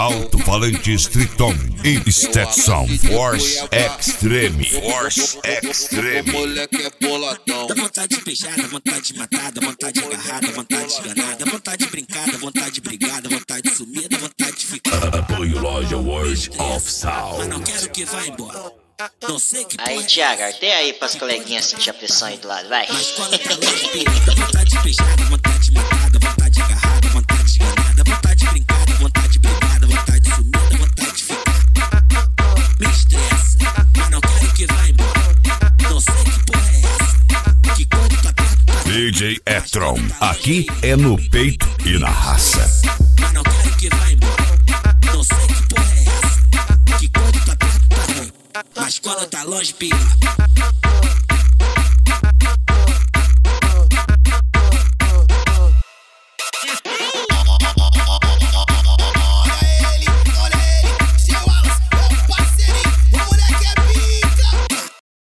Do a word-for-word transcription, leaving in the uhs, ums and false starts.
Alto-falantes Triton e Stetson Force Extreme. Force Extreme. Moleque é boladão. Dá vontade de beijar, dá vontade de matar, dá vontade de agarrar, dá vontade de esganar, dá vontade de brincar, dá vontade de brigar, dá vontade de sumir, dá vontade de ficar. Apoio Loja World of Sound. Mas não quero que vá embora. Não sei que Aí, porra é Thiago, arteia aí pras coleguinhas sentir a pressão aí do lado, vai. Mas quando tá longe, pica, dá vontade de beijar, dá vontade de matar, dá vontade de agarrar, dá vontade de esganar, dá vontade de brincar, dá vontade de brigar, dá vontade de sumir, dá vontade de ficar. Me estressa, mas não quero que vá embora. Não sei que porra é essa, que quando tá perto tá D J Etron, aqui é no peito e na raça. Mas não quero que vá embora. Não sei que porra é essa, que quando tá perto tá ruim, mas quando tá longe, pica.